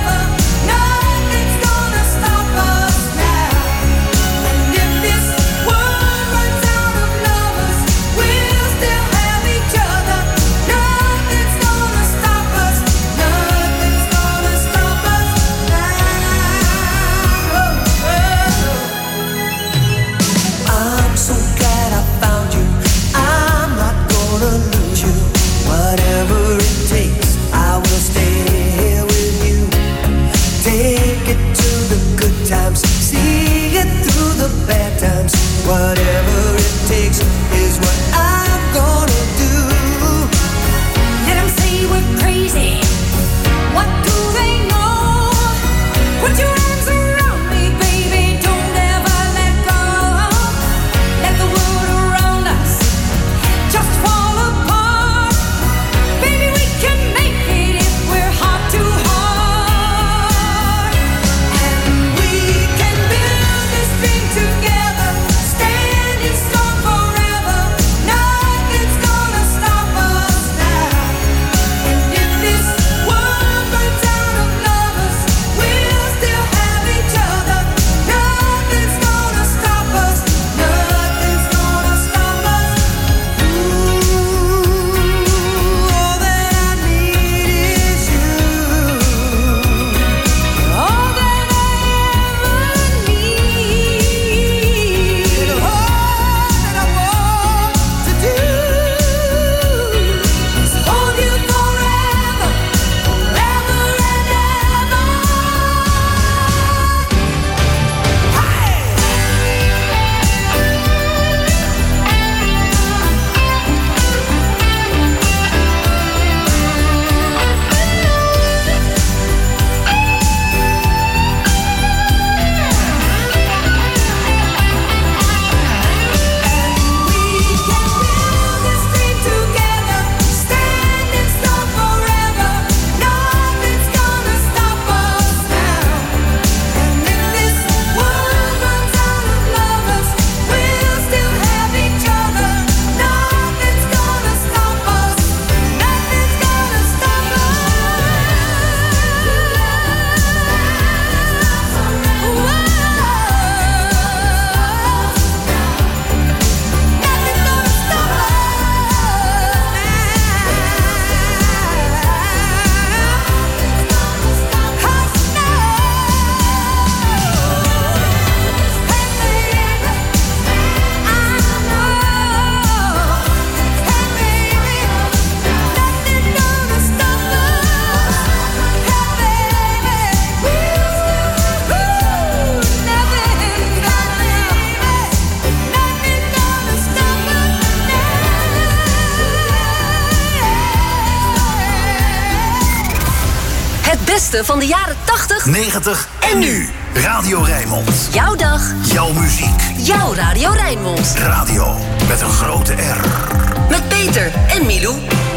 beste van de jaren tachtig, negentig en nu. Radio Rijnmond. Jouw dag. Jouw muziek. Jouw Radio Rijnmond. Radio met een grote R. Met Peter en Milou.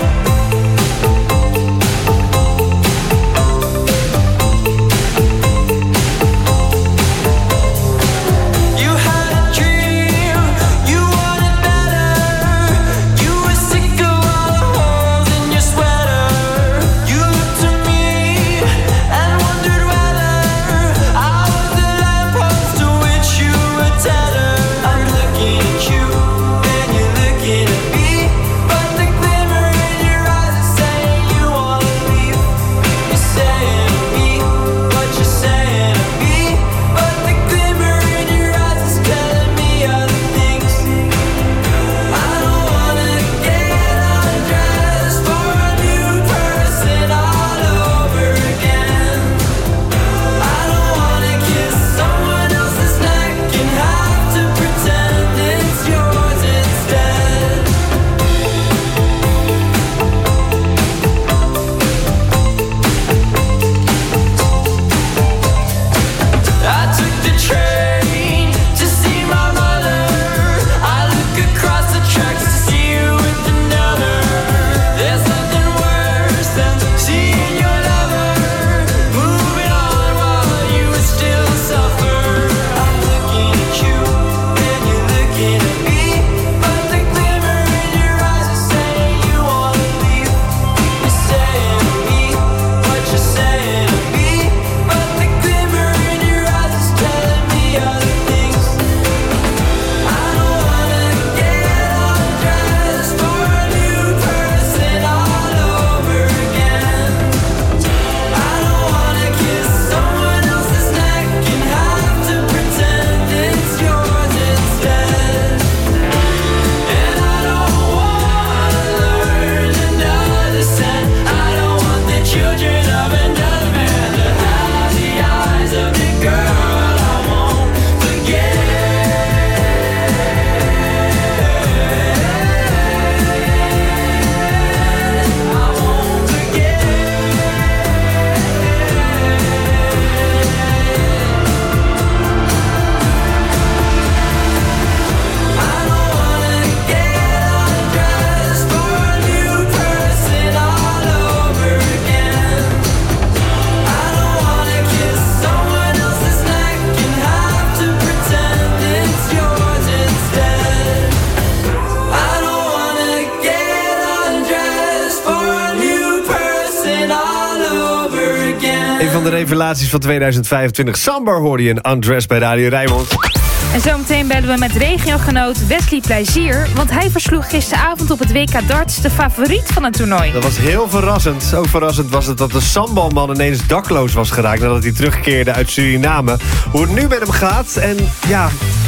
Revelaties van tweeduizend vijfentwintig. Sambar hoorde je een Undressed bij Radio Rijnmond. En zometeen bellen we met regiogenoot Wesley Plezier, want hij versloeg gisteravond op het W K darts de favoriet van het toernooi. Dat was heel verrassend. Ook verrassend was het dat de sambalman ineens dakloos was geraakt nadat hij terugkeerde uit Suriname. Hoe het nu met hem gaat en ja,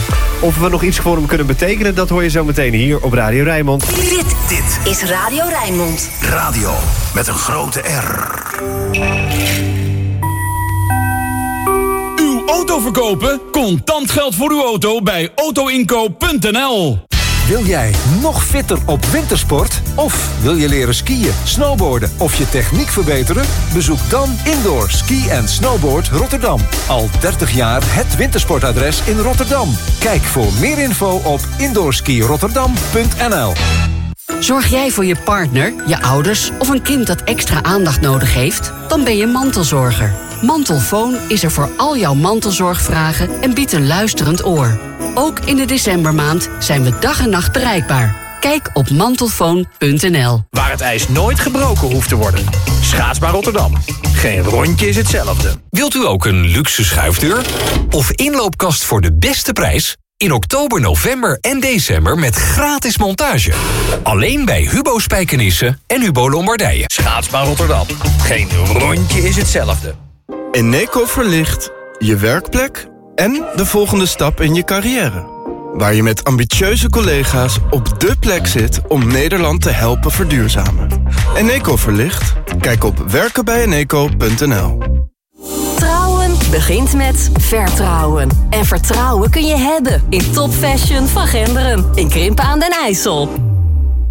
of we nog iets voor hem kunnen betekenen, dat hoor je zo meteen hier op Radio Rijnmond. Dit, dit is Radio Rijnmond. Radio met een grote R. Auto verkopen? Contant geld voor uw auto bij autoinkoop punt n l. Wil jij nog fitter op wintersport? Of wil je leren skiën, snowboarden of je techniek verbeteren? Bezoek dan Indoor Ski en Snowboard Rotterdam. Al dertig jaar het wintersportadres in Rotterdam. Kijk voor meer info op indoor ski rotterdam punt n l. Zorg jij voor je partner, je ouders of een kind dat extra aandacht nodig heeft? Dan ben je mantelzorger. Mantelfoon is er voor al jouw mantelzorgvragen en biedt een luisterend oor. Ook in de decembermaand zijn we dag en nacht bereikbaar. Kijk op mantelfoon punt n l. Waar het ijs nooit gebroken hoeft te worden. Schaatsbaan Rotterdam. Geen rondje is hetzelfde. Wilt u ook een luxe schuifdeur? Of inloopkast voor de beste prijs? In oktober, november en december met gratis montage. Alleen bij Hubo Spijkenissen en Hubo Lombardije. Schaatsbaan Rotterdam. Geen rondje is hetzelfde. Eneco verlicht je werkplek en de volgende stap in je carrière. Waar je met ambitieuze collega's op dé plek zit om Nederland te helpen verduurzamen. Eneco verlicht? Kijk op werken bij eneco punt n l. Trouwen begint met vertrouwen. En vertrouwen kun je hebben in topfashion van Genderen. In Krimpen aan den IJssel.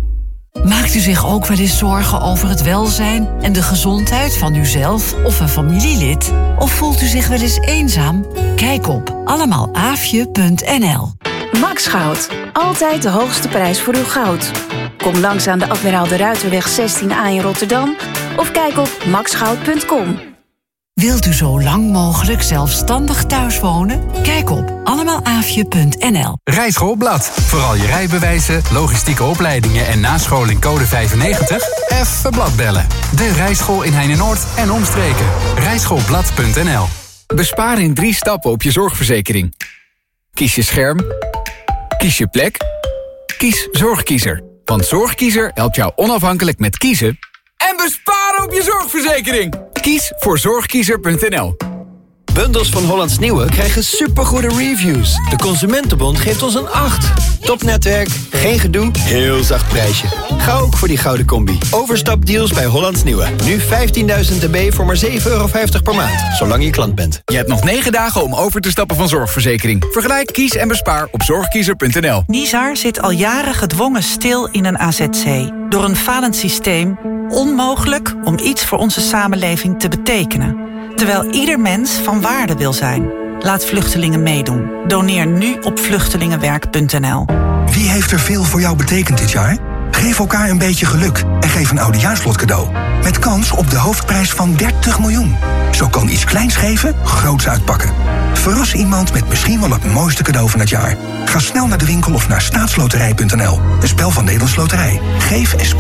Maakt u zich ook wel eens zorgen over het welzijn en de gezondheid van uzelf of een familielid? Of voelt u zich wel eens eenzaam? Kijk op allemaalafje punt n l. Max Goud. Altijd de hoogste prijs voor uw goud. Kom langs aan de Admiraal de Ruiterweg zestien A in Rotterdam of kijk op max goud punt com. Wilt u zo lang mogelijk zelfstandig thuis wonen? Kijk op allemaalafje punt n l. Rijschoolblad. Vooral je rijbewijzen, logistieke opleidingen en nascholing code vijfennegentig? Even bladbellen. De Rijschool in Heine-Noord en omstreken. rijschoolblad punt n l. Bespaar in drie stappen op je zorgverzekering. Kies je scherm. Kies je plek. Kies Zorgkiezer. Want Zorgkiezer helpt jou onafhankelijk met kiezen en besparen op je zorgverzekering. Kies voor zorgkiezer punt n l. Bundels van Hollands Nieuwe krijgen supergoede reviews. De Consumentenbond geeft ons een acht. Topnetwerk, geen gedoe, heel zacht prijsje. Ga ook voor die gouden combi. Overstapdeals bij Hollands Nieuwe. Nu vijftienduizend dB voor maar zeven euro vijftig per maand. Zolang je klant bent. Je hebt nog negen dagen om over te stappen van zorgverzekering. Vergelijk, kies en bespaar op zorgkiezer punt n l. Nizar zit al jaren gedwongen stil in een A Z C. Door een falend systeem onmogelijk om iets voor onze samenleving te betekenen. Terwijl ieder mens van waarde wil zijn. Laat vluchtelingen meedoen. Doneer nu op vluchtelingenwerk punt n l. Wie heeft er veel voor jou betekend dit jaar? Geef elkaar een beetje geluk en geef een oudejaarslot cadeau. Met kans op de hoofdprijs van dertig miljoen. Zo kan iets kleins geven, groots uitpakken. Verras iemand met misschien wel het mooiste cadeau van het jaar. Ga snel naar de winkel of naar staatsloterij punt n l. Een spel van Nederlands Loterij. Geef en